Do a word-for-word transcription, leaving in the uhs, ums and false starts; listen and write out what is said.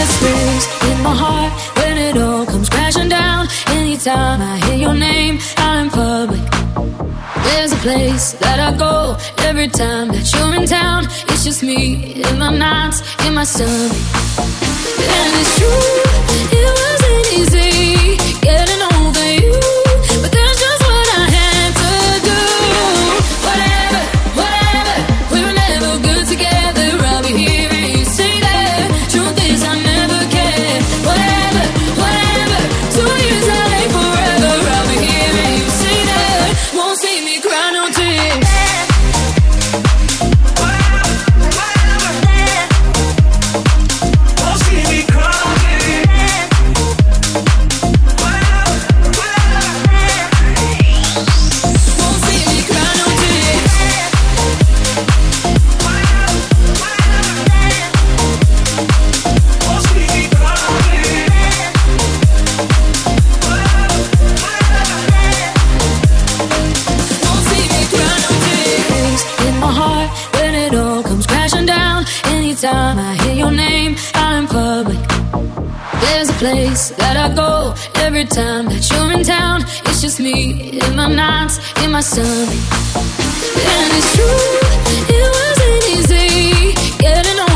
space in my heart when it all comes crashing down. Anytime I hear your name out in public, there's a place that I go every time that you're in town. It's just me in my nights, in my stomach. And it's true, it wasn't easy getting over you, but that's just what I had to do. Whatever, whatever, we were never good together. I'll be here and you say that. Truth is I never cared. Whatever, whatever, two years I late forever. I'll be here and you say that. Won't see me cry no tears. Anytime I hear your name out in public, there's a place that I go every time that you're in town. It's just me in my nights, in my stomach. And it's true, it wasn't easy getting on.